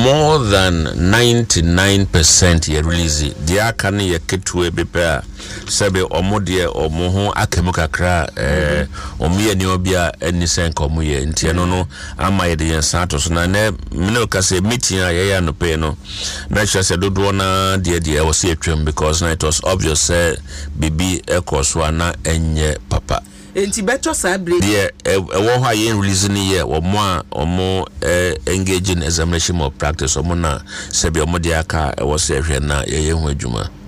more than 99% ye release dia kan ye ketwe bepa sebe omode omo ho akemu kakra omiye ni obia eni senko ye ntie no ama ye de yensato so na ne mino kase meeting ye ya no pe no na chese dodo na de was atwem because na it was obvious bibi ekoswa na enye papa enti beto sabre de wo ha ye release ni ye omo engage in examination of practice omo na sebe omo de aka was ehwe na ye hu adwuma